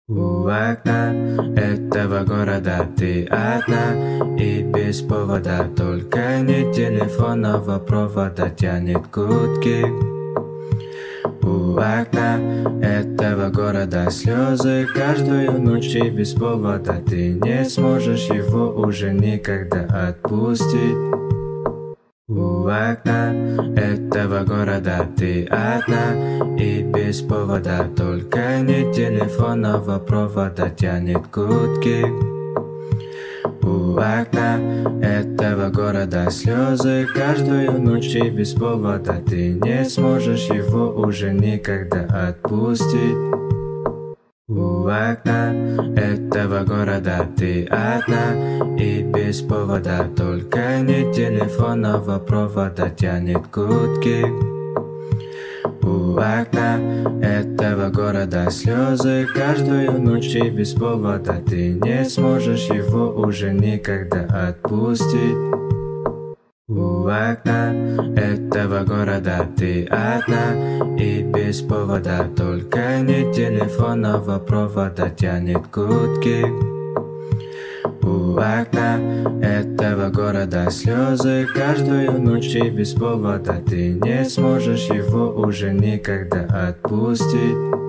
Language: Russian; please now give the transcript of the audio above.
У окна этого города ты одна, и без повода, только не телефонного провода тянет гудки. У окна этого города слезы каждую ночь, и без повода ты не сможешь его уже никогда отпустить. У окна этого города ты одна, и без повода, только не телефонного провода тянет гудки. У окна этого города слезы каждую ночь, и без повода ты не сможешь его уже никогда отпустить. У окна этого города ты одна, и без повода, только не телефонного провода тянет гудки. У окна этого города слезы каждую ночь, и без повода ты не сможешь его уже никогда отпустить. У окна этого города ты одна, и без повода, только не телефонного провода тянет гудки. У окна этого города слезы каждую ночь, и без повода ты не сможешь его уже никогда отпустить.